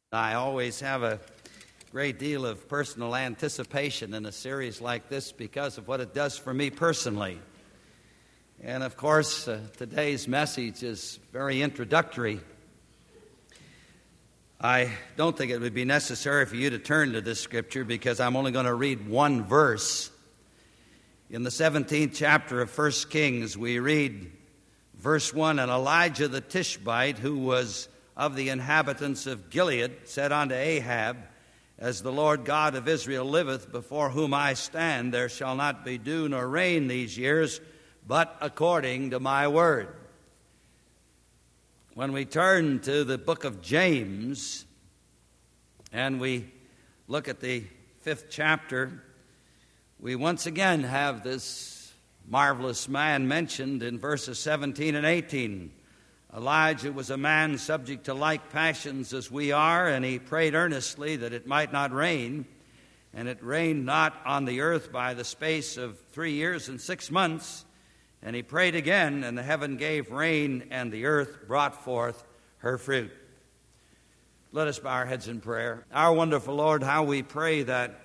I always have a great deal of personal anticipation in a series like this because of what it does for me personally. And of course, today's message is very introductory. I don't think it would be necessary for you to turn to this scripture because I'm only going to read one verse. In the 17th chapter of 1 Kings, we read verse 1, "And Elijah the Tishbite, who was of the inhabitants of Gilead, said unto Ahab, As the Lord God of Israel liveth, before whom I stand, there shall not be dew nor rain these years, but according to my word." When we turn to the book of James, and we look at the 5th chapter, we once again have this marvelous man mentioned in verses 17 and 18. Elijah was a man subject to like passions as we are, and he prayed earnestly that it might not rain. And it rained not on the earth by the space of 3 years and 6 months. And he prayed again, and the heaven gave rain, and the earth brought forth her fruit. Let us bow our heads in prayer. Our wonderful Lord, how we pray that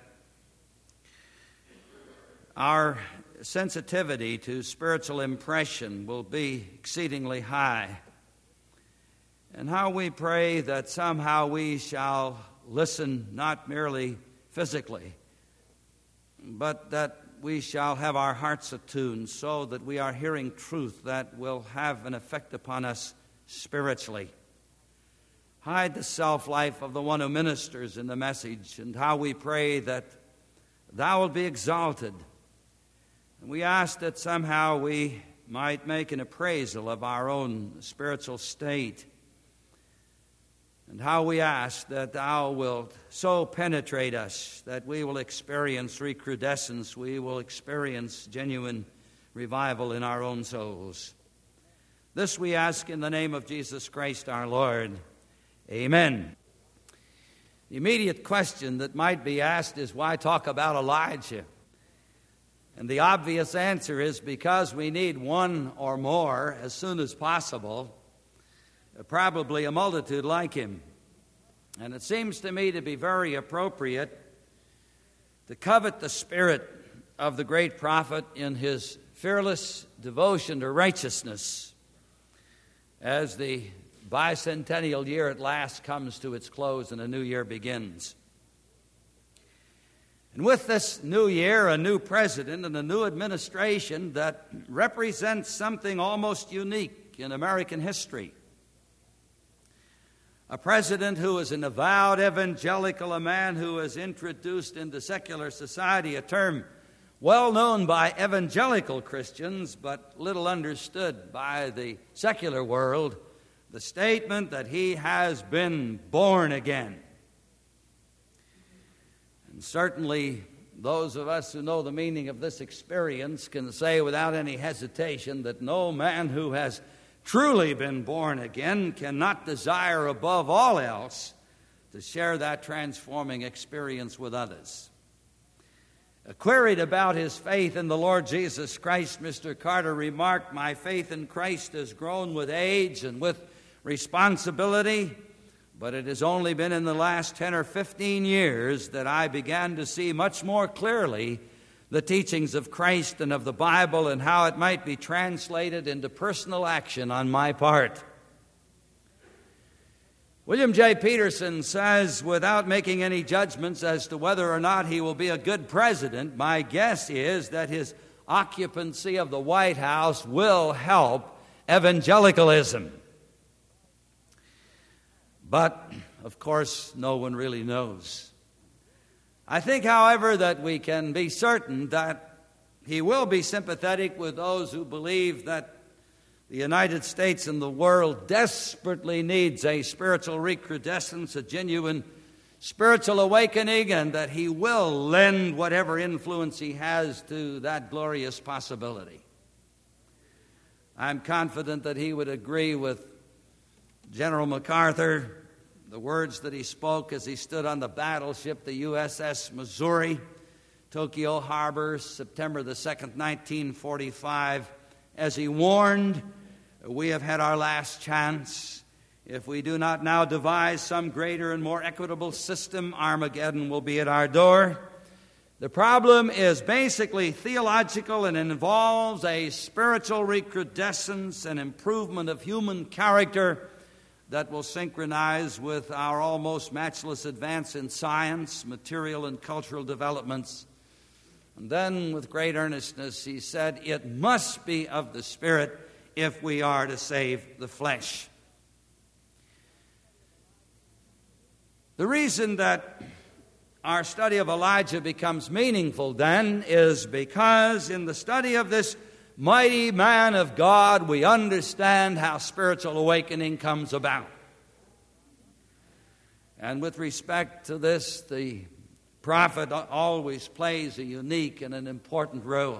our sensitivity to spiritual impression will be exceedingly high. And how we pray that somehow we shall listen not merely physically, but that we shall have our hearts attuned so that we are hearing truth that will have an effect upon us spiritually. Hide the self-life of the one who ministers in the message, and how we pray that thou wilt be exalted. And we ask that somehow we might make an appraisal of our own spiritual state, and how we ask that thou wilt so penetrate us that we will experience recrudescence, we will experience genuine revival in our own souls. This we ask in the name of Jesus Christ our Lord. Amen. The immediate question that might be asked is, why talk about Elijah? And the obvious answer is because we need one or more as soon as possible, probably a multitude like him. And it seems to me to be very appropriate to covet the spirit of the great prophet in his fearless devotion to righteousness as the bicentennial year at last comes to its close and a new year begins. And with this new year, a new president and a new administration that represents something almost unique in American history. A president who is an avowed evangelical, a man who has introduced into secular society a term well known by evangelical Christians but little understood by the secular world, the statement that he has been born again. And certainly those of us who know the meaning of this experience can say without any hesitation that no man who has truly been born again cannot desire above all else to share that transforming experience with others. Queried about his faith in the Lord Jesus Christ, Mr. Carter remarked, "My faith in Christ has grown with age and with responsibility, but it has only been in the last 10 or 15 years that I began to see much more clearly the teachings of Christ and of the Bible and how it might be translated into personal action on my part." William J. Peterson says, "Without making any judgments as to whether or not he will be a good president, my guess is that his occupancy of the White House will help evangelicalism." But, of course, no one really knows. I think, however, that we can be certain that he will be sympathetic with those who believe that the United States and the world desperately needs a spiritual recrudescence, a genuine spiritual awakening, and that he will lend whatever influence he has to that glorious possibility. I'm confident that he would agree with General MacArthur, the words that he spoke as he stood on the battleship, the USS Missouri, Tokyo Harbor, September the 2nd, 1945, as he warned, "We have had our last chance. If we do not now devise some greater and more equitable system, Armageddon will be at our door. The problem is basically theological and involves a spiritual recrudescence and improvement of human character that will synchronize with our almost matchless advance in science, material, and cultural developments. And then, with great earnestness, he said, it must be of the Spirit if we are to save the flesh. The reason that our study of Elijah becomes meaningful then is because in the study of this mighty man of God, we understand how spiritual awakening comes about. And with respect to this, the prophet always plays a unique and an important role.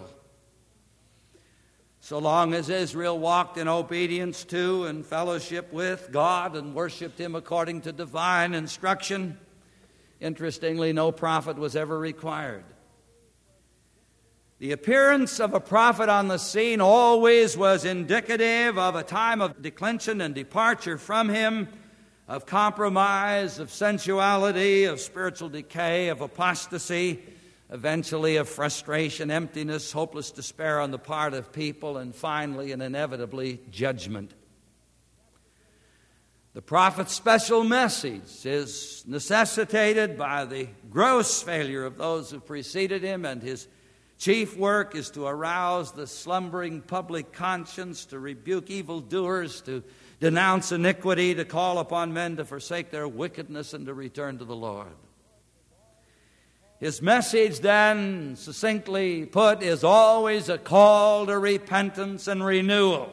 So long as Israel walked in obedience to and fellowship with God and worshiped Him according to divine instruction, interestingly, no prophet was ever required. The appearance of a prophet on the scene always was indicative of a time of declension and departure from Him, of compromise, of sensuality, of spiritual decay, of apostasy, eventually of frustration, emptiness, hopeless despair on the part of people, and finally and inevitably judgment. The prophet's special message is necessitated by the gross failure of those who preceded him, and his chief work is to arouse the slumbering public conscience, to rebuke evildoers, to denounce iniquity, to call upon men to forsake their wickedness and to return to the Lord. His message, then, succinctly put, is always a call to repentance and renewal.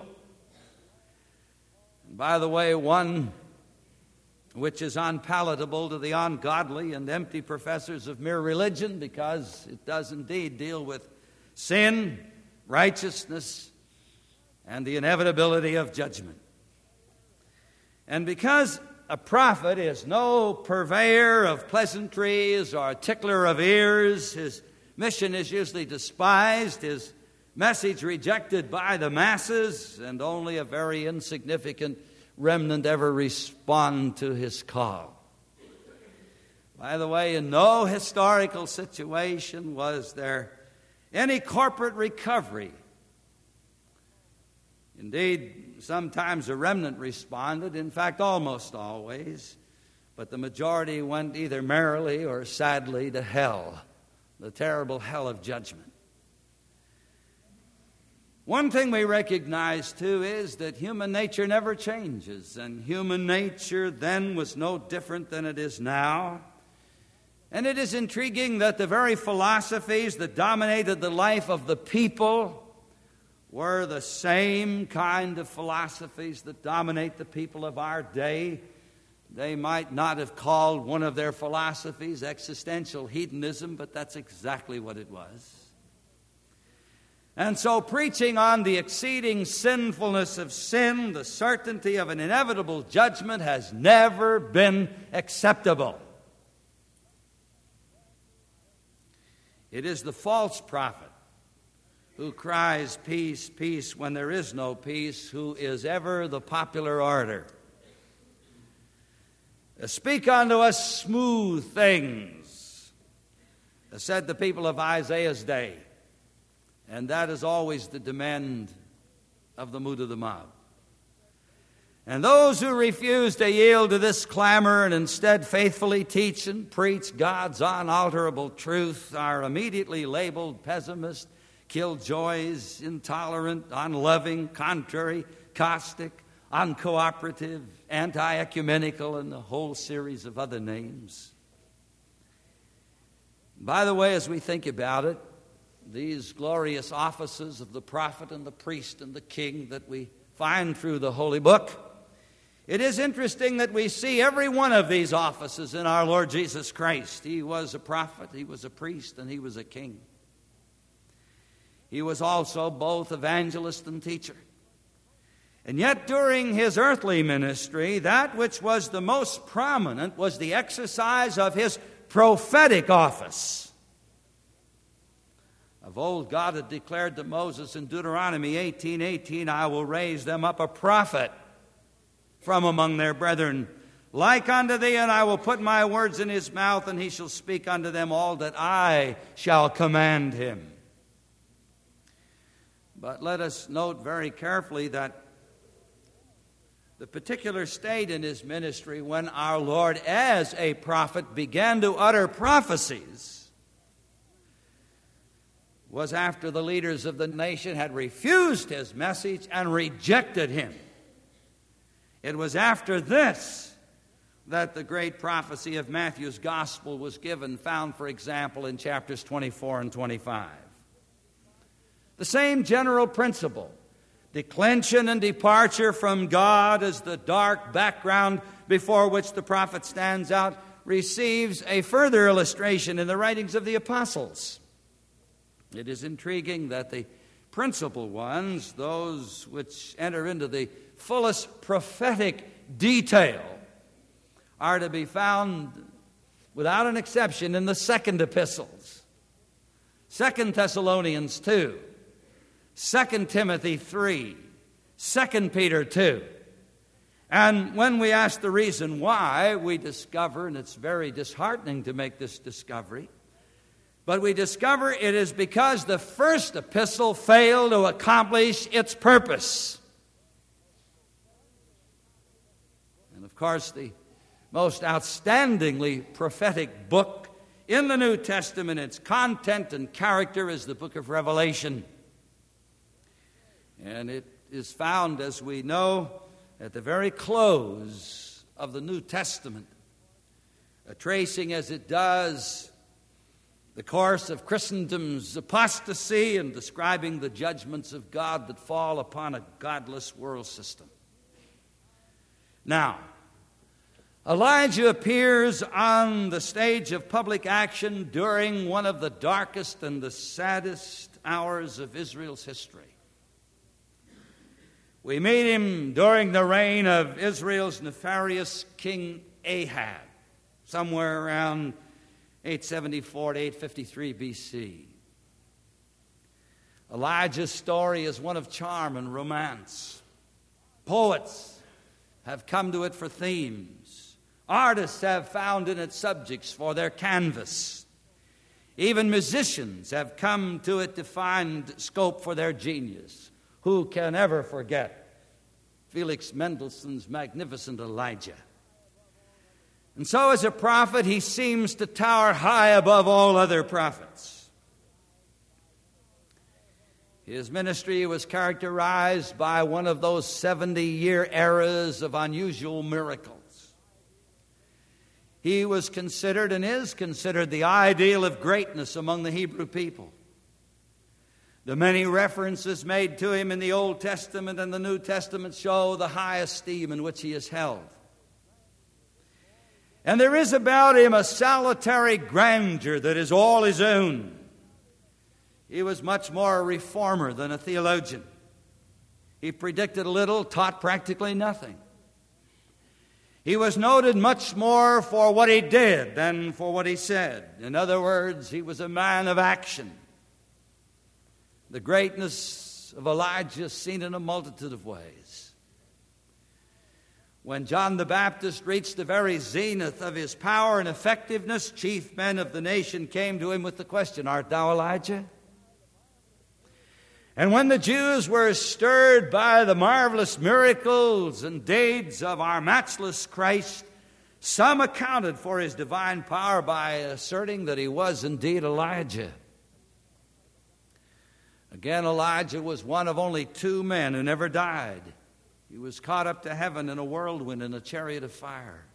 And by the way, one which is unpalatable to the ungodly and empty professors of mere religion, because it does indeed deal with sin, righteousness, and the inevitability of judgment. And because a prophet is no purveyor of pleasantries or tickler of ears, his mission is usually despised, his message rejected by the masses, and only a very insignificant remnant ever respond to his call. By the way, in no historical situation was there any corporate recovery. Indeed, sometimes a remnant responded, in fact, almost always, but the majority went either merrily or sadly to hell, the terrible hell of judgment. One thing we recognize, too, is that human nature never changes, and human nature then was no different than it is now. And it is intriguing that the very philosophies that dominated the life of the people were the same kind of philosophies that dominate the people of our day. They might not have called one of their philosophies existential hedonism, but that's exactly what it was. And so preaching on the exceeding sinfulness of sin, the certainty of an inevitable judgment, has never been acceptable. It is the false prophet who cries, peace, peace, when there is no peace, who is ever the popular orator. Speak unto us smooth things, said the people of Isaiah's day. And that is always the demand of the mood of the mob. And those who refuse to yield to this clamor and instead faithfully teach and preach God's unalterable truth are immediately labeled pessimist, killjoys, intolerant, unloving, contrary, caustic, uncooperative, anti-ecumenical, and a whole series of other names. By the way, as we think about it, these glorious offices of the prophet and the priest and the king that we find through the Holy Book, it is interesting that we see every one of these offices in our Lord Jesus Christ. He was a prophet, he was a priest, and he was a king. He was also both evangelist and teacher. And yet during his earthly ministry, that which was the most prominent was the exercise of his prophetic office. Of old, God had declared to Moses in Deuteronomy 18:18, I will raise them up a prophet from among their brethren, like unto thee, and I will put my words in his mouth, and he shall speak unto them all that I shall command him. But let us note very carefully that the particular state in his ministry when our Lord as a prophet began to utter prophecies was after the leaders of the nation had refused his message and rejected him. It was after this that the great prophecy of Matthew's gospel was given, found, for example, in chapters 24 and 25. The same general principle, declension and departure from God as the dark background before which the prophet stands out, receives a further illustration in the writings of the apostles. It is intriguing that the principal ones, those which enter into the fullest prophetic detail, are to be found without an exception in the second epistles. 2 Thessalonians 2, 2 Timothy 3, 2 Peter 2. And when we ask the reason why, we discover, and it's very disheartening to make this discovery, but we discover it is because the first epistle failed to accomplish its purpose. And of course, the most outstandingly prophetic book in the New Testament, its content and character, is the book of Revelation. And it is found, as we know, at the very close of the New Testament, tracing as it does the course of Christendom's apostasy and describing the judgments of God that fall upon a godless world system. Now, Elijah appears on the stage of public action during one of the darkest and the saddest hours of Israel's history. We meet him during the reign of Israel's nefarious king Ahab, somewhere around 874 to 853 B.C. Elijah's story is one of charm and romance. Poets have come to it for themes. Artists have found in it subjects for their canvas. Even musicians have come to it to find scope for their genius. Who can ever forget Felix Mendelssohn's magnificent Elijah? And so as a prophet, he seems to tower high above all other prophets. His ministry was characterized by one of those 70-year eras of unusual miracles. He was considered and is considered the ideal of greatness among the Hebrew people. The many references made to him in the Old Testament and the New Testament show the high esteem in which he is held. And there is about him a salutary grandeur that is all his own. He was much more a reformer than a theologian. He predicted little, taught practically nothing. He was noted much more for what he did than for what he said. In other words, he was a man of action. The greatness of Elijah is seen in a multitude of ways. When John the Baptist reached the very zenith of his power and effectiveness, chief men of the nation came to him with the question, "Art thou Elijah?" And when the Jews were stirred by the marvelous miracles and deeds of our matchless Christ, some accounted for his divine power by asserting that he was indeed Elijah. Again, Elijah was one of only two men who never died. He was caught up to heaven in a whirlwind in a chariot of fire.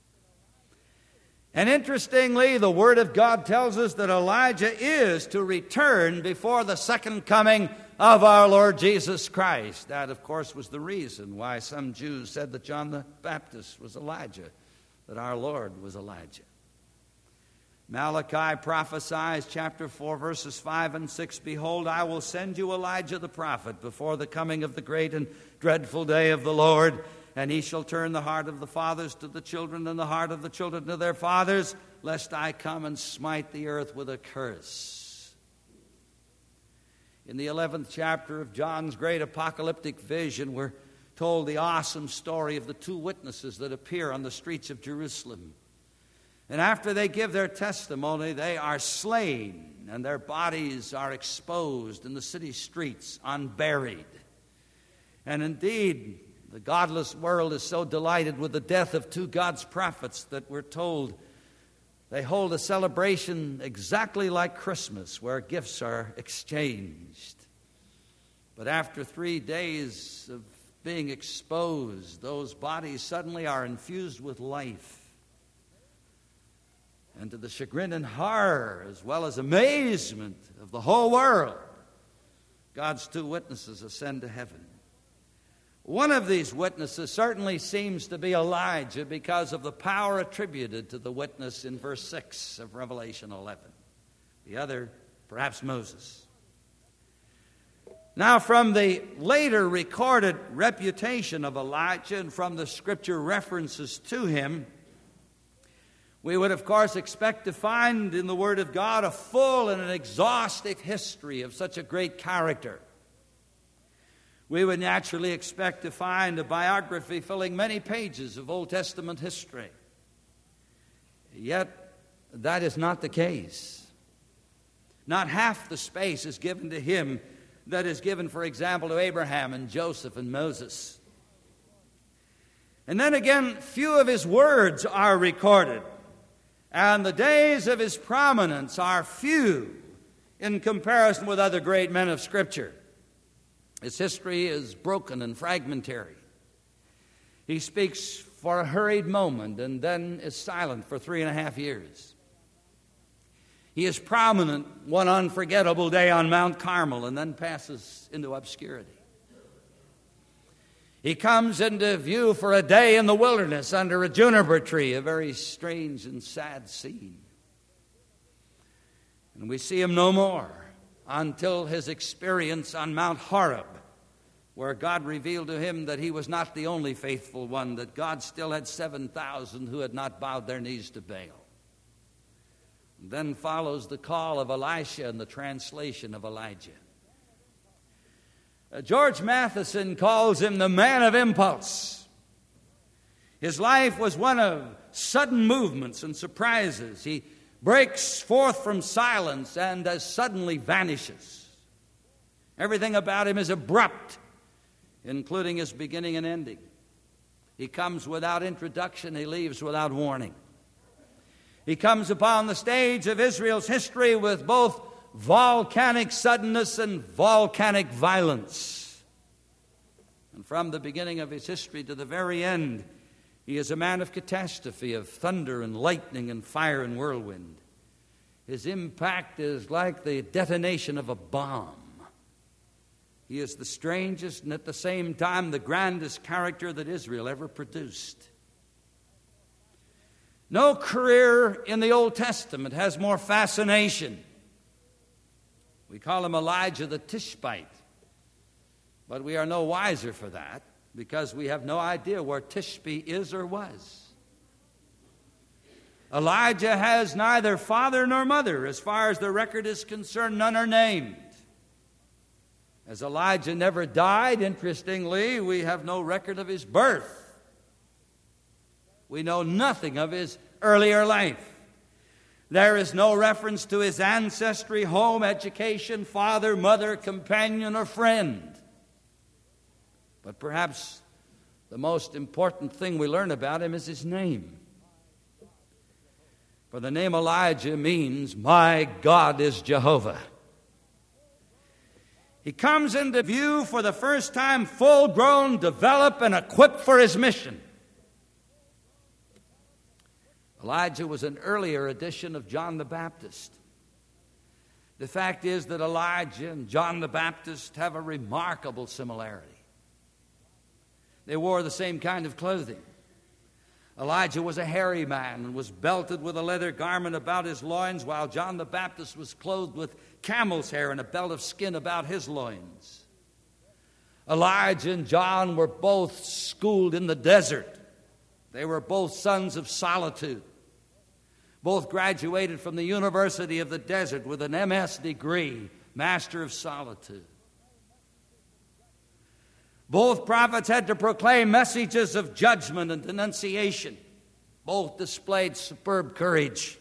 And interestingly, the Word of God tells us that Elijah is to return before the second coming of our Lord Jesus Christ. That, of course, was the reason why some Jews said that John the Baptist was Elijah, that our Lord was Elijah. Malachi prophesies, chapter 4, verses 5 and 6, "Behold, I will send you Elijah the prophet before the coming of the great and dreadful day of the Lord, and he shall turn the heart of the fathers to the children and the heart of the children to their fathers, lest I come and smite the earth with a curse." In the 11th chapter of John's great apocalyptic vision, we're told the awesome story of the two witnesses that appear on the streets of Jerusalem. And after they give their testimony, they are slain, and their bodies are exposed in the city streets, unburied. And indeed, the godless world is so delighted with the death of two God's prophets that we're told they hold a celebration exactly like Christmas, where gifts are exchanged. But after 3 days of being exposed, those bodies suddenly are infused with life. And to the chagrin and horror, as well as amazement of the whole world, God's two witnesses ascend to heaven. One of these witnesses certainly seems to be Elijah because of the power attributed to the witness in verse 6 of Revelation 11. The other, perhaps Moses. Now, from the later recorded reputation of Elijah and from the scripture references to him, we would, of course, expect to find in the Word of God a full and an exhaustive history of such a great character. We would naturally expect to find a biography filling many pages of Old Testament history. Yet, that is not the case. Not half the space is given to him that is given, for example, to Abraham and Joseph and Moses. And then again, few of his words are recorded, and the days of his prominence are few in comparison with other great men of Scripture. His history is broken and fragmentary. He speaks for a hurried moment and then is silent for 3.5 years. He is prominent one unforgettable day on Mount Carmel and then passes into obscurity. He comes into view for a day in the wilderness under a juniper tree, a very strange and sad scene. And we see him no more until his experience on Mount Horeb, where God revealed to him that he was not the only faithful one, that God still had 7,000 who had not bowed their knees to Baal. And then follows the call of Elisha and the translation of Elijah. George Matheson calls him the man of impulse. His life was one of sudden movements and surprises. He breaks forth from silence and as suddenly vanishes. Everything about him is abrupt, including his beginning and ending. He comes without introduction. He leaves without warning. He comes upon the stage of Israel's history with both volcanic suddenness and volcanic violence. And from the beginning of his history to the very end, he is a man of catastrophe, of thunder and lightning and fire and whirlwind. His impact is like the detonation of a bomb. He is the strangest and at the same time the grandest character that Israel ever produced. No career in the Old Testament has more fascination. We call him Elijah the Tishbite, but we are no wiser for that because we have no idea where Tishbe is or was. Elijah has neither father nor mother. As far as the record is concerned, none are named. As Elijah never died, interestingly, we have no record of his birth. We know nothing of his earlier life. There is no reference to his ancestry, home, education, father, mother, companion, or friend. But perhaps the most important thing we learn about him is his name. For the name Elijah means, "My God is Jehovah." He comes into view for the first time full-grown, developed, and equipped for his mission. Elijah was an earlier edition of John the Baptist. The fact is that Elijah and John the Baptist have a remarkable similarity. They wore the same kind of clothing. Elijah was a hairy man and was belted with a leather garment about his loins, while John the Baptist was clothed with camel's hair and a belt of skin about his loins. Elijah and John were both schooled in the desert. They were both sons of solitude. Both graduated from the University of the Desert with an MS degree, Master of Solitude. Both prophets had to proclaim messages of judgment and denunciation. Both displayed superb courage.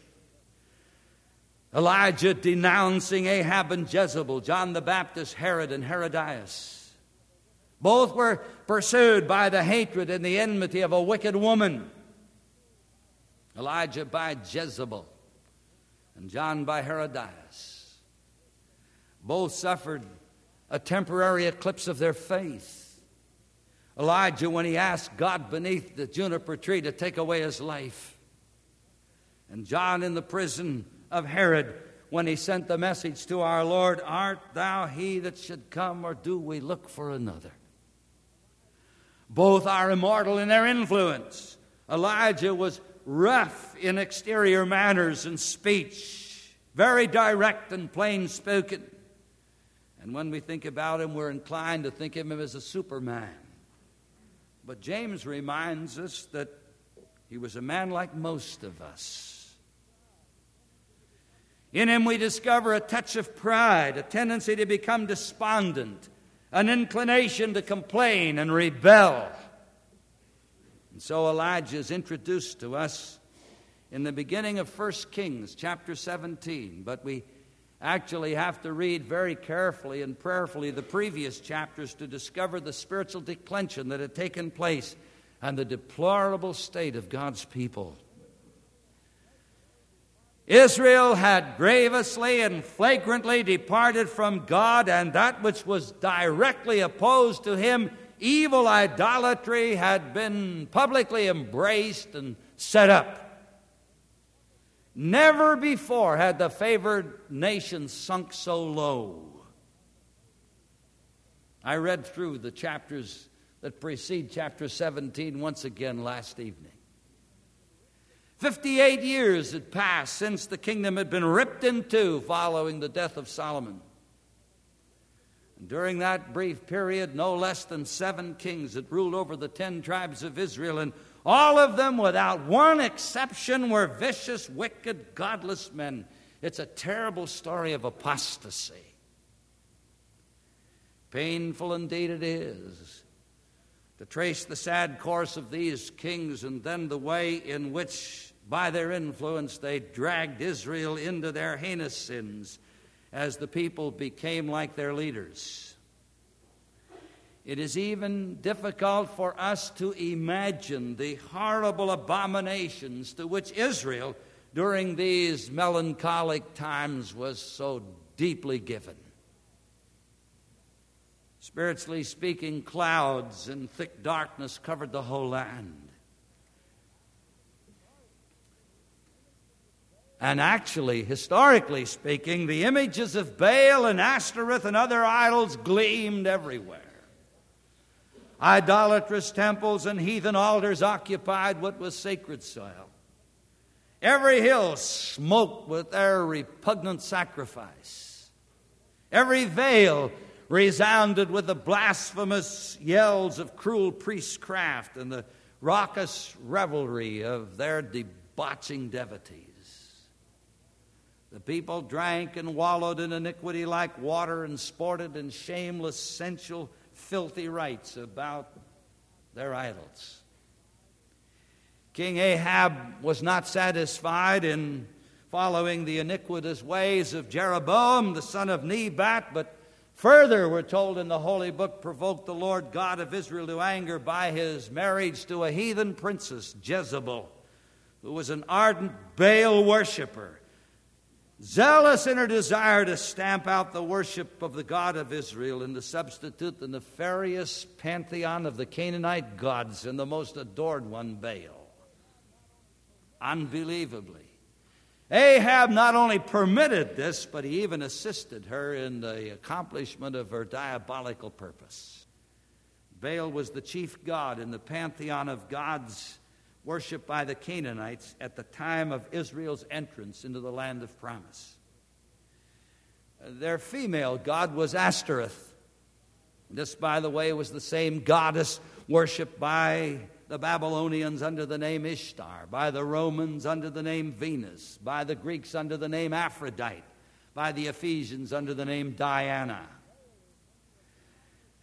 Elijah denouncing Ahab and Jezebel, John the Baptist, Herod and Herodias. Both were pursued by the hatred and the enmity of a wicked woman. Elijah by Jezebel and John by Herodias. Both suffered a temporary eclipse of their faith. Elijah, when he asked God beneath the juniper tree to take away his life. And John in the prison of Herod, when he sent the message to our Lord, "Art thou he that should come, or do we look for another?" Both are immortal in their influence. Elijah was rough in exterior manners and speech, very direct and plain-spoken. And when we think about him, we're inclined to think of him as a superman. But James reminds us that he was a man like most of us. In him we discover a touch of pride, a tendency to become despondent, an inclination to complain and rebel. And so Elijah is introduced to us in the beginning of 1 Kings chapter 17. But we actually have to read very carefully and prayerfully the previous chapters to discover the spiritual declension that had taken place and the deplorable state of God's people. Israel had grievously and flagrantly departed from God, and that which was directly opposed to him, evil idolatry, had been publicly embraced and set up. Never before had the favored nation sunk so low. I read through the chapters that precede chapter 17 once again last evening. 58 years had passed since the kingdom had been ripped in two following the death of Solomon. And during that brief period, no less than 7 kings had ruled over the 10 tribes of Israel, and all of them, without one exception, were vicious, wicked, godless men. It's a terrible story of apostasy. Painful indeed it is to trace the sad course of these kings and then the way in which, by their influence, they dragged Israel into their heinous sins as the people became like their leaders. It is even difficult for us to imagine the horrible abominations to which Israel, during these melancholic times, was so deeply given. Spiritually speaking, clouds and thick darkness covered the whole land. And actually, historically speaking, the images of Baal and Ashtoreth and other idols gleamed everywhere. Idolatrous temples and heathen altars occupied what was sacred soil. Every hill smoked with their repugnant sacrifice. Every vale resounded with the blasphemous yells of cruel priestcraft and the raucous revelry of their debauching devotees. The people drank and wallowed in iniquity like water and sported in shameless, sensual, filthy rites about their idols. King Ahab was not satisfied in following the iniquitous ways of Jeroboam, the son of Nebat, but further, we're told in the Holy Book, provoked the Lord God of Israel to anger by his marriage to a heathen princess, Jezebel, who was an ardent Baal worshiper, zealous in her desire to stamp out the worship of the God of Israel and to substitute the nefarious pantheon of the Canaanite gods and the most adored one, Baal. Unbelievably, Ahab not only permitted this, but he even assisted her in the accomplishment of her diabolical purpose. Baal was the chief god in the pantheon of gods worshipped by the Canaanites at the time of Israel's entrance into the land of promise. Their female god was Ashtoreth. This, by the way, was the same goddess worshipped by the Babylonians under the name Ishtar, by the Romans under the name Venus, by the Greeks under the name Aphrodite, by the Ephesians under the name Diana.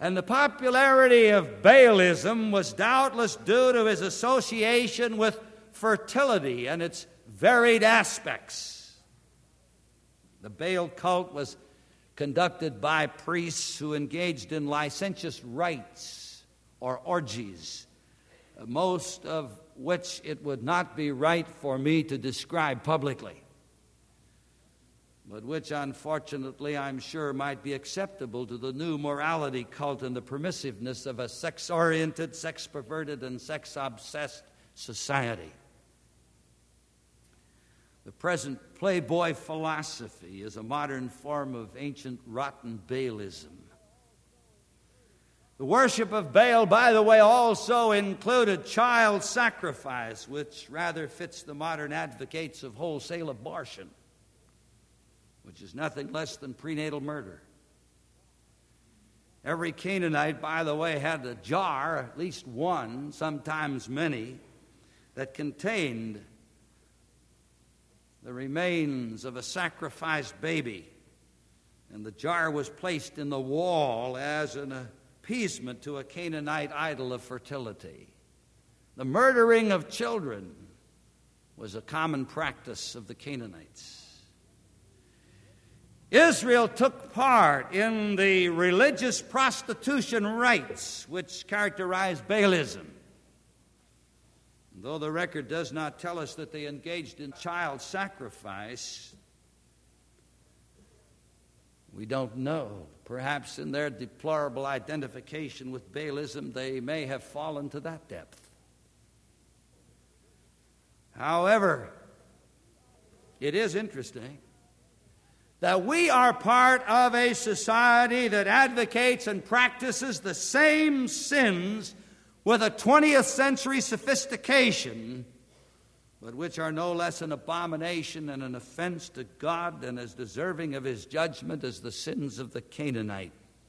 And the popularity of Baalism was doubtless due to his association with fertility and its varied aspects. The Baal cult was conducted by priests who engaged in licentious rites or orgies, most of which it would not be right for me to describe publicly, but which unfortunately I'm sure might be acceptable to the new morality cult and the permissiveness of a sex-oriented, sex-perverted, and sex-obsessed society. The present playboy philosophy is a modern form of ancient rotten Baalism. The worship of Baal, by the way, also included child sacrifice, which rather fits the modern advocates of wholesale abortion, which is nothing less than prenatal murder. Every Canaanite, by the way, had a jar, at least one, sometimes many, that contained the remains of a sacrificed baby. And the jar was placed in the wall as an appeasement to a Canaanite idol of fertility. The murdering of children was a common practice of the Canaanites. Israel took part in the religious prostitution rites which characterized Baalism. Though the record does not tell us that they engaged in child sacrifice, we don't know. Perhaps in their deplorable identification with Baalism, they may have fallen to that depth. However, it is interesting that we are part of a society that advocates and practices the same sins with a 20th century sophistication, but which are no less an abomination and an offense to God and as deserving of his judgment as the sins of the Canaanite,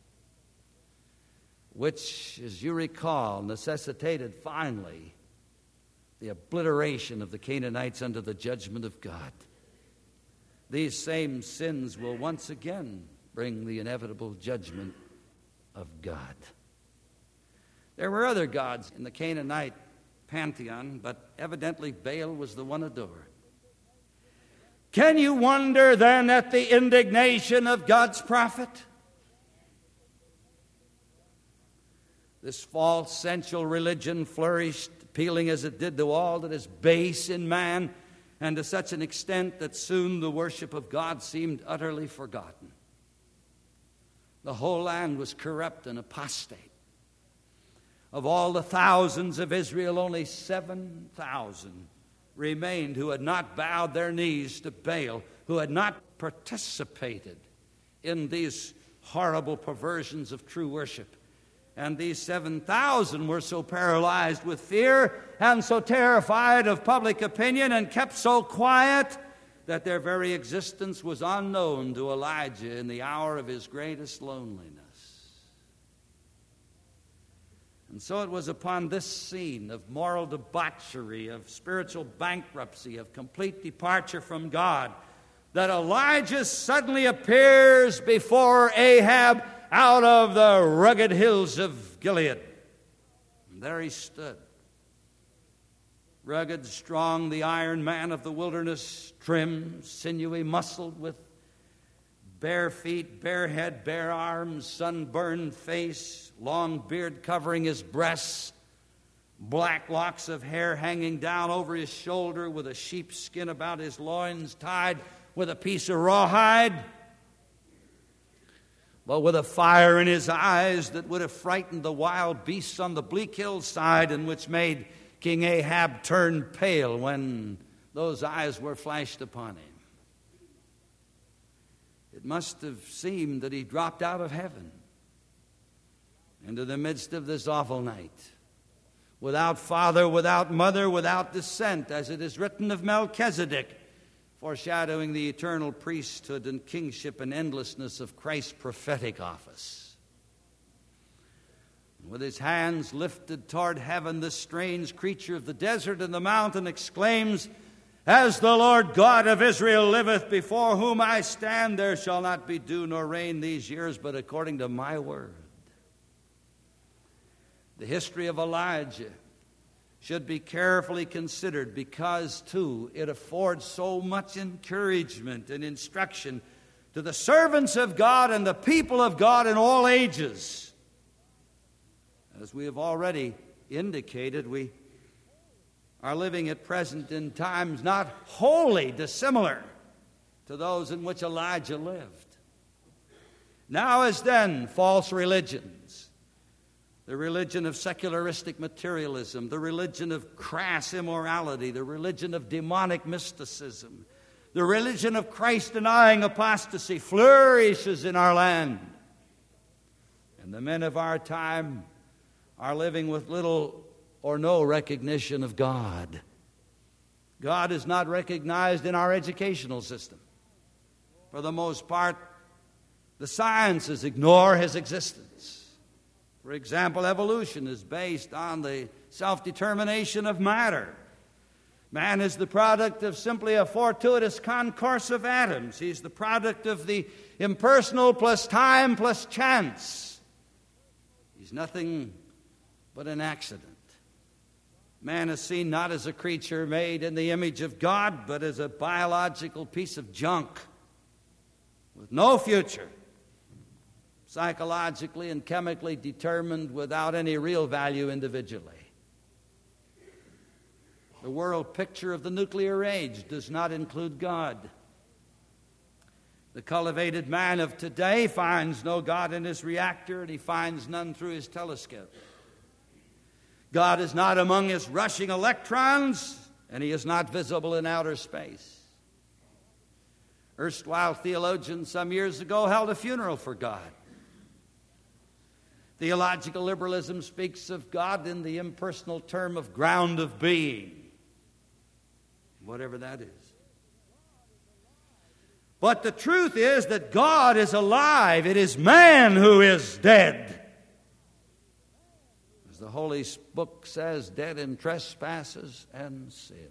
which, as you recall, necessitated finally the obliteration of the Canaanites under the judgment of God. These same sins will once again bring the inevitable judgment of God. There were other gods in the Canaanite pantheon, but evidently Baal was the one adored. Can you wonder then at the indignation of God's prophet? This false sensual religion flourished, appealing as it did to all that is base in man, and to such an extent that soon the worship of God seemed utterly forgotten. The whole land was corrupt and apostate. Of all the thousands of Israel, only 7,000 remained who had not bowed their knees to Baal, who had not participated in these horrible perversions of true worship. And these 7,000 were so paralyzed with fear and so terrified of public opinion and kept so quiet that their very existence was unknown to Elijah in the hour of his greatest loneliness. And so it was upon this scene of moral debauchery, of spiritual bankruptcy, of complete departure from God, that Elijah suddenly appears before Ahab out of the rugged hills of Gilead. And there he stood, rugged, strong, the iron man of the wilderness, trim, sinewy, muscled, with bare feet, bare head, bare arms, sunburned face, long beard covering his breasts, black locks of hair hanging down over his shoulder, with a sheepskin about his loins tied with a piece of rawhide, but with a fire in his eyes that would have frightened the wild beasts on the bleak hillside, and which made King Ahab turn pale when those eyes were flashed upon him. It must have seemed that he dropped out of heaven into the midst of this awful night, without father, without mother, without descent, as it is written of Melchizedek, foreshadowing the eternal priesthood and kingship and endlessness of Christ's prophetic office. With his hands lifted toward heaven, this strange creature of the desert and the mountain exclaims, "As the Lord God of Israel liveth, before whom I stand, there shall not be dew nor rain these years, but according to my word." The history of Elijah should be carefully considered because, too, it affords so much encouragement and instruction to the servants of God and the people of God in all ages. As we have already indicated, we are living at present in times not wholly dissimilar to those in which Elijah lived. Now as then, false religions, the religion of secularistic materialism, the religion of crass immorality, the religion of demonic mysticism, the religion of Christ-denying apostasy flourishes in our land. And the men of our time are living with little or no recognition of God. God is not recognized in our educational system. For the most part, the sciences ignore his existence. For example, evolution is based on the self-determination of matter. Man is the product of simply a fortuitous concourse of atoms. He's the product of the impersonal plus time plus chance. He's nothing but an accident. Man is seen not as a creature made in the image of God, but as a biological piece of junk with no future, psychologically and chemically determined without any real value individually. The world picture of the nuclear age does not include God. The cultivated man of today finds no God in his reactor, and he finds none through his telescope. God is not among his rushing electrons, and he is not visible in outer space. Erstwhile theologians some years ago held a funeral for God. Theological liberalism speaks of God in the impersonal term of ground of being, whatever that is. But the truth is that God is alive. It is man who is dead. As the Holy Book says, dead in trespasses and sin.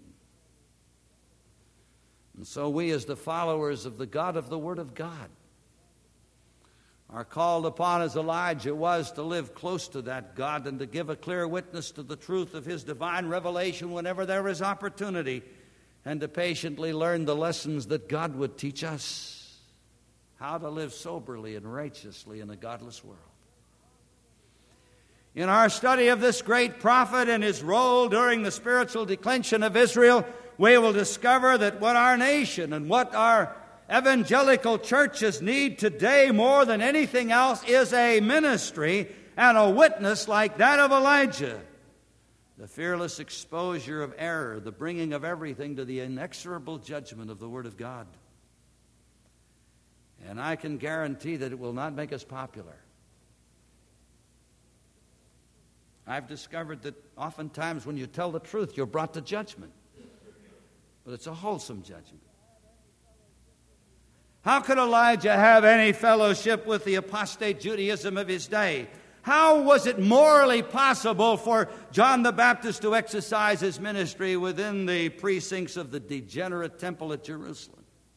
And so we, as the followers of the God of the Word of God, are called upon, as Elijah was, to live close to that God and to give a clear witness to the truth of his divine revelation whenever there is opportunity, and to patiently learn the lessons that God would teach us, how to live soberly and righteously in a godless world. In our study of this great prophet and his role during the spiritual declension of Israel, we will discover that what our nation and what our evangelical churches need today more than anything else is a ministry and a witness like that of Elijah. The fearless exposure of error, the bringing of everything to the inexorable judgment of the Word of God. And I can guarantee that it will not make us popular. I've discovered that oftentimes when you tell the truth, you're brought to judgment. But it's a wholesome judgment. How could Elijah have any fellowship with the apostate Judaism of his day? How was it morally possible for John the Baptist to exercise his ministry within the precincts of the degenerate temple at Jerusalem?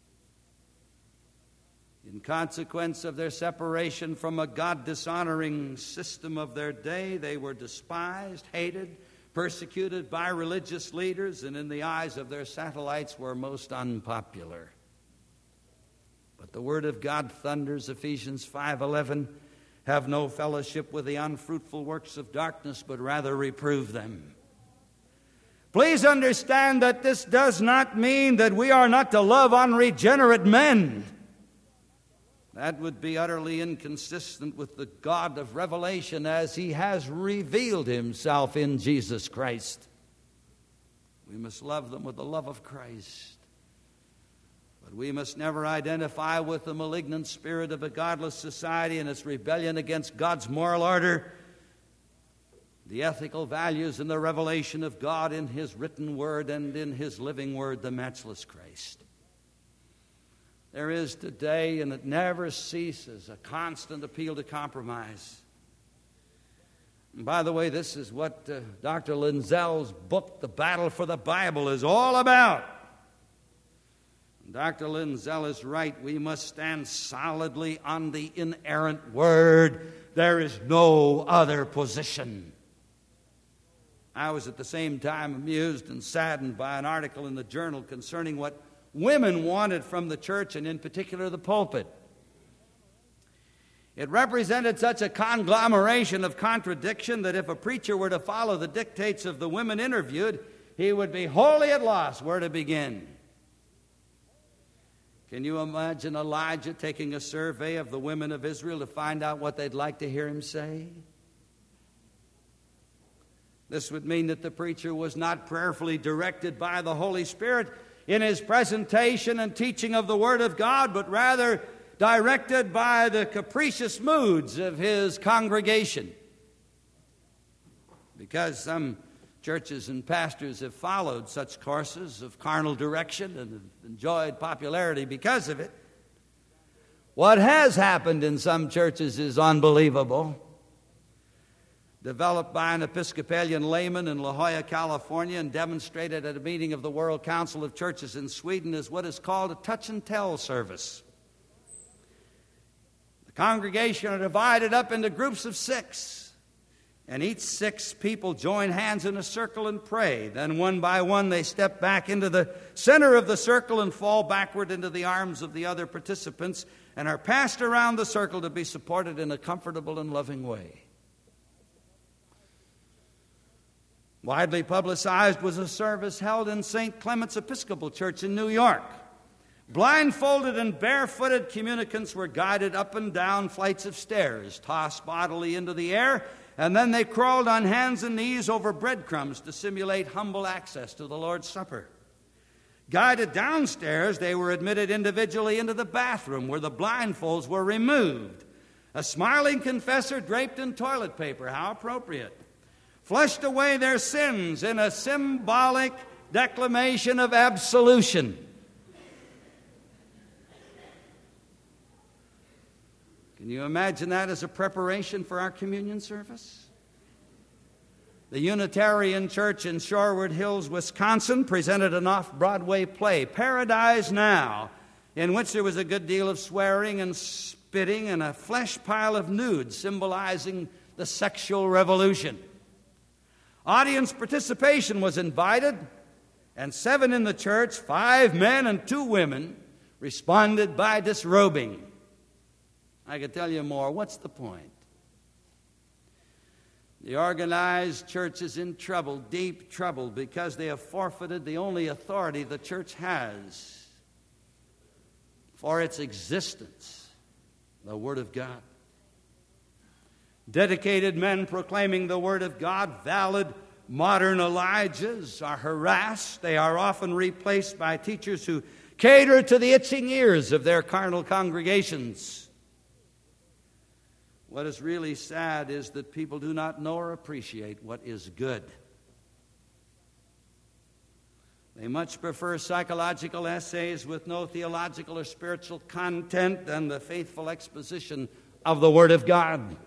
In consequence of their separation from a God-dishonoring system of their day, they were despised, hated, persecuted by religious leaders, and in the eyes of their satellites were most unpopular. But the Word of God thunders, Ephesians 5:11, have no fellowship with the unfruitful works of darkness, but rather reprove them. Please understand that this does not mean that we are not to love unregenerate men. That would be utterly inconsistent with the God of Revelation as he has revealed himself in Jesus Christ. We must love them with the love of Christ. But we must never identify with the malignant spirit of a godless society and its rebellion against God's moral order, the ethical values and the revelation of God in his written word and in his living word, the matchless Christ. There is today, and it never ceases, a constant appeal to compromise. And by the way, this is what Dr. Linzell's book, The Battle for the Bible, is all about. Dr. Linzell is right. We must stand solidly on the inerrant Word. There is no other position. I was at the same time amused and saddened by an article in the Journal concerning what women wanted from the church, and in particular the pulpit. It represented such a conglomeration of contradiction that if a preacher were to follow the dictates of the women interviewed, he would be wholly at loss where to begin. Can you imagine Elijah taking a survey of the women of Israel to find out what they'd like to hear him say? This would mean that the preacher was not prayerfully directed by the Holy Spirit in his presentation and teaching of the Word of God, but rather directed by the capricious moods of his congregation. Because some churches and pastors have followed such courses of carnal direction and have enjoyed popularity because of it. What has happened in some churches is unbelievable. Developed by an Episcopalian layman in La Jolla, California, and demonstrated at a meeting of the World Council of Churches in Sweden, is what is called a touch-and-tell service. The congregation are divided up into groups of 6, and each 6 people join hands in a circle and pray. Then one by one they step back into the center of the circle and fall backward into the arms of the other participants and are passed around the circle to be supported in a comfortable and loving way. Widely publicized was a service held in St. Clement's Episcopal Church in New York. Blindfolded and barefooted communicants were guided up and down flights of stairs, tossed bodily into the air, and then they crawled on hands and knees over breadcrumbs to simulate humble access to the Lord's Supper. Guided downstairs, they were admitted individually into the bathroom where the blindfolds were removed. A smiling confessor draped in toilet paper, how appropriate, flushed away their sins in a symbolic declamation of absolution. Can you imagine that as a preparation for our communion service? The Unitarian Church in Shoreward Hills, Wisconsin, presented an off-Broadway play, Paradise Now, in which there was a good deal of swearing and spitting and a flesh pile of nudes symbolizing the sexual revolution. Audience participation was invited, and 7 in the church, 5 men and 2 women, responded by disrobing. I could tell you more. What's the point? The organized church is in trouble, deep trouble, because they have forfeited the only authority the church has for its existence, the Word of God. Dedicated men proclaiming the Word of God, valid modern Elijahs, are harassed. They are often replaced by teachers who cater to the itching ears of their carnal congregations. What is really sad is that people do not know or appreciate what is good. They much prefer psychological essays with no theological or spiritual content than the faithful exposition of the Word of God.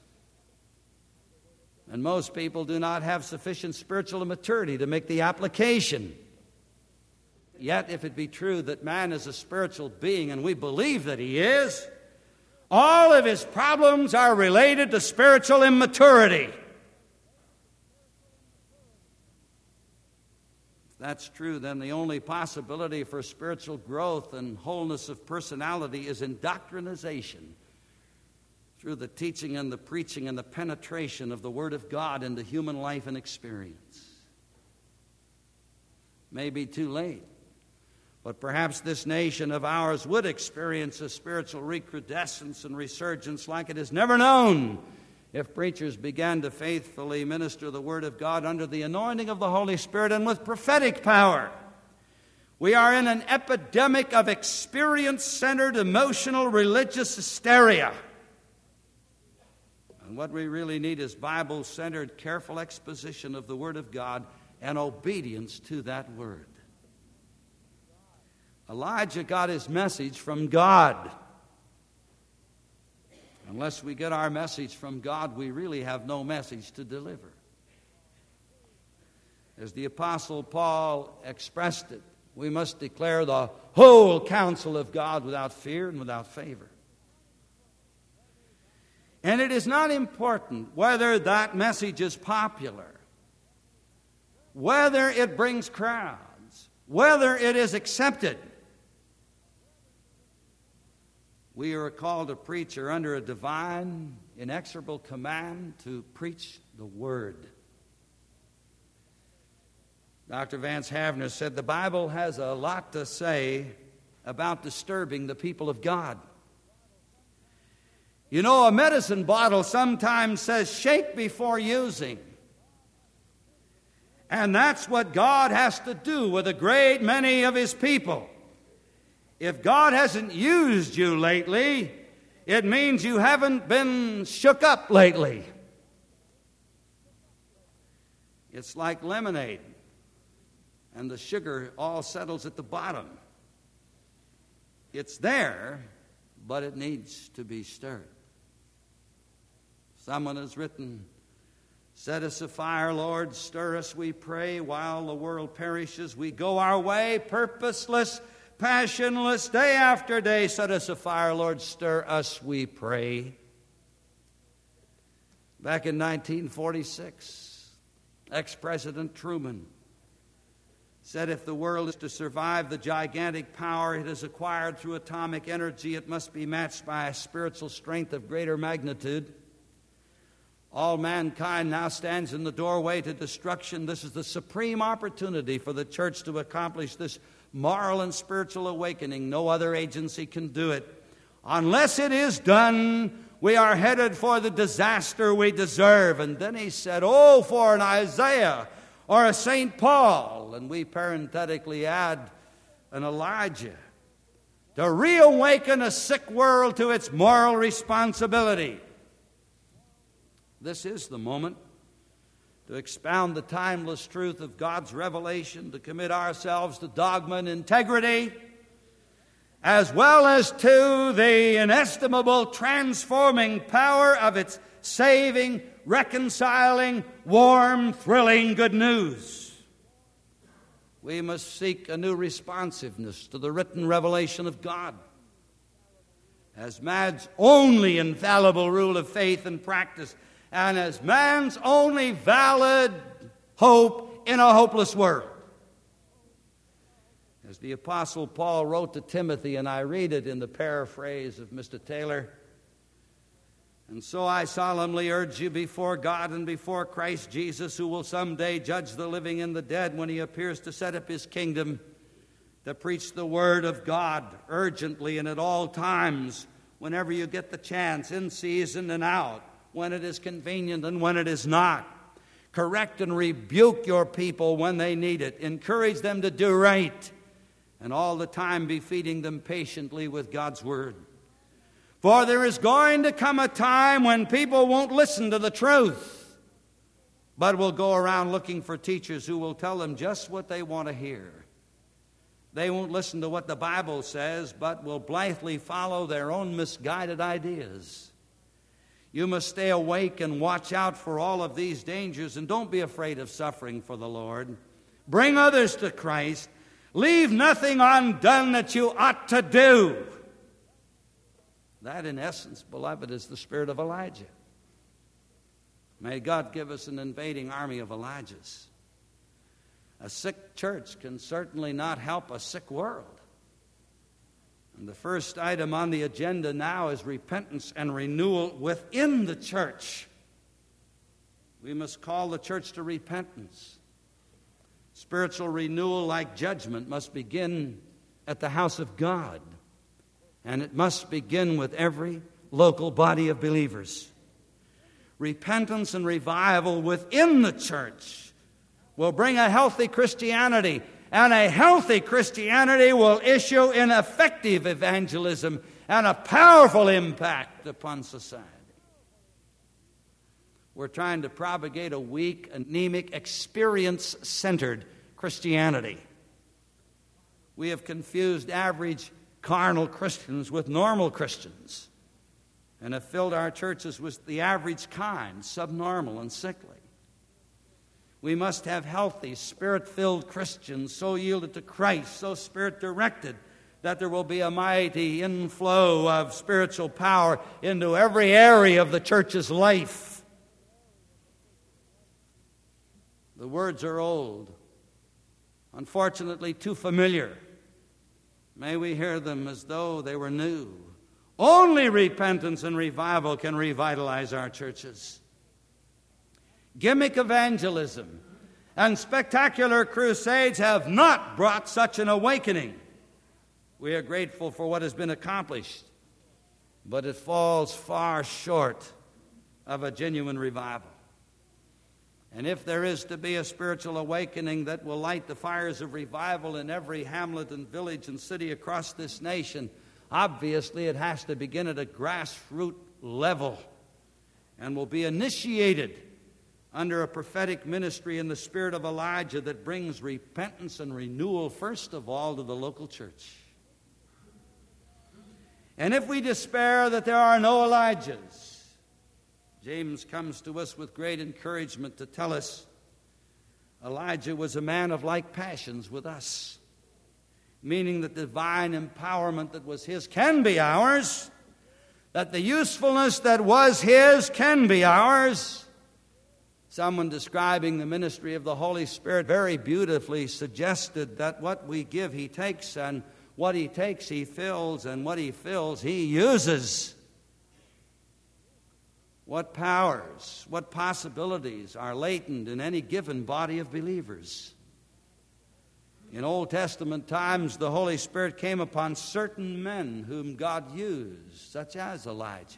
And most people do not have sufficient spiritual maturity to make the application. Yet, if it be true that man is a spiritual being, and we believe that he is, all of his problems are related to spiritual immaturity. If that's true, then the only possibility for spiritual growth and wholeness of personality is indoctrinization through the teaching and the preaching and the penetration of the Word of God into human life and experience. May be too late, but perhaps this nation of ours would experience a spiritual recrudescence and resurgence like it has never known if preachers began to faithfully minister the Word of God under the anointing of the Holy Spirit and with prophetic power. We are in an epidemic of experience-centered, emotional, religious hysteria. And what we really need is Bible-centered, careful exposition of the Word of God and obedience to that Word. Elijah got his message from God. Unless we get our message from God, we really have no message to deliver. As the Apostle Paul expressed it, we must declare the whole counsel of God without fear and without favor. And it is not important whether that message is popular. whether it brings crowds, whether it is accepted. We are called to preach or under a divine, inexorable command to preach the Word. Dr. Vance Havner said the Bible has a lot to say about disturbing the people of God. You know, a medicine bottle sometimes says shake before using. And that's what God has to do with a great many of His people. If God hasn't used you lately, it means you haven't been shook up lately. It's like lemonade, and the sugar all settles at the bottom. It's there, but it needs to be stirred. Someone has written, "Set us afire, Lord, stir us, we pray, while the world perishes. We go our way, purposeless, passionless, day after day. Set us afire, Lord, stir us, we pray." Back in 1946, ex-President Truman said if the world is to survive the gigantic power it has acquired through atomic energy, it must be matched by a spiritual strength of greater magnitude. All mankind now stands in the doorway to destruction. This is the supreme opportunity for the church to accomplish this moral and spiritual awakening. No other agency can do it. Unless it is done, we are headed for the disaster we deserve. And then he said, oh, for an Isaiah or a St. Paul, and we parenthetically add an Elijah, to reawaken a sick world to its moral responsibility. This is the moment to expound the timeless truth of God's revelation, to commit ourselves to dogma and integrity, as well as to the inestimable transforming power of its saving, reconciling, warm, thrilling good news. We must seek a new responsiveness to the written revelation of God as man's only infallible rule of faith and practice, and as man's only valid hope in a hopeless world. As the Apostle Paul wrote to Timothy, and I read it in the paraphrase of Mr. Taylor, "And so I solemnly urge you before God and before Christ Jesus, who will someday judge the living and the dead when He appears to set up His kingdom, to preach the Word of God urgently and at all times, whenever you get the chance, in season and out, when it is convenient and when it is not. Correct and rebuke your people when they need it. Encourage them to do right, and all the time be feeding them patiently with God's Word. For there is going to come a time when people won't listen to the truth, but will go around looking for teachers who will tell them just what they want to hear. They won't listen to what the Bible says, but will blithely follow their own misguided ideas. You must stay awake and watch out for all of these dangers, and don't be afraid of suffering for the Lord. Bring others to Christ. Leave nothing undone that you ought to do." That, in essence, beloved, is the spirit of Elijah. May God give us an invading army of Elijahs. A sick church can certainly not help a sick world. And the first item on the agenda now is repentance and renewal within the church. We must call the church to repentance. Spiritual renewal, like judgment, must begin at the house of God. And it must begin with every local body of believers. Repentance and revival within the church will bring a healthy Christianity. And a healthy Christianity will issue in effective evangelism and a powerful impact upon society. We're trying to propagate a weak, anemic, experience-centered Christianity. We have confused average carnal Christians with normal Christians and have filled our churches with the average kind, subnormal and sickly. We must have healthy, Spirit-filled Christians so yielded to Christ, so Spirit-directed, that there will be a mighty inflow of spiritual power into every area of the church's life. The words are old, unfortunately too familiar. May we hear them as though they were new. Only repentance and revival can revitalize our churches. Gimmick evangelism and spectacular crusades have not brought such an awakening. We are grateful for what has been accomplished, but it falls far short of a genuine revival. And if there is to be a spiritual awakening that will light the fires of revival in every hamlet and village and city across this nation, obviously it has to begin at a grassroots level and will be initiated under a prophetic ministry in the spirit of Elijah that brings repentance and renewal, first of all, to the local church. And if we despair that there are no Elijahs, James comes to us with great encouragement to tell us Elijah was a man of like passions with us, meaning that the divine empowerment that was his can be ours, that the usefulness that was his can be ours. Someone describing the ministry of the Holy Spirit very beautifully suggested that what we give he takes, and what he takes he fills, and what he fills he uses. What powers, what possibilities are latent in any given body of believers? In Old Testament times, the Holy Spirit came upon certain men whom God used, such as Elijah.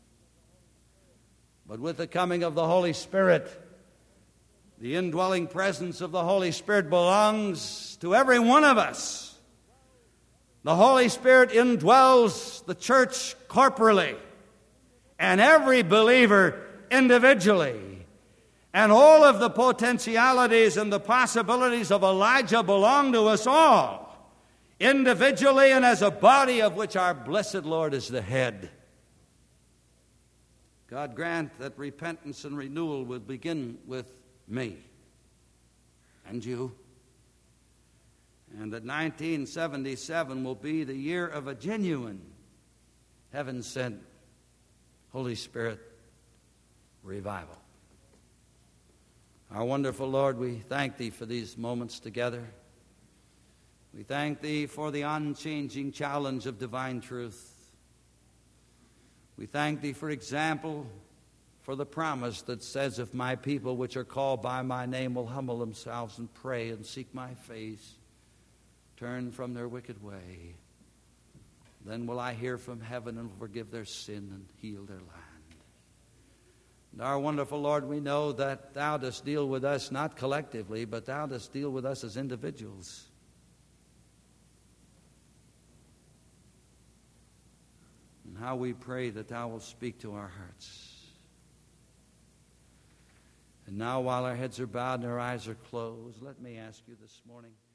But with the coming of the Holy Spirit, the indwelling presence of the Holy Spirit belongs to every one of us. The Holy Spirit indwells the church corporally, and every believer individually. And all of the potentialities and the possibilities of Elijah belong to us all, individually and as a body of which our blessed Lord is the head. God grant that repentance and renewal will begin with me and you, and that 1977 will be the year of a genuine, heaven-sent Holy Spirit revival. Our wonderful Lord, we thank Thee for these moments together. We thank Thee for the unchanging challenge of divine truth. We thank Thee, for example, for the promise that says, if my people which are called by my name will humble themselves and pray and seek my face, turn from their wicked way, then will I hear from heaven and forgive their sin and heal their land. And our wonderful Lord, we know that Thou dost deal with us not collectively, but Thou dost deal with us as individuals. And how we pray that Thou wilt speak to our hearts. And now, while our heads are bowed and our eyes are closed, let me ask you this morning,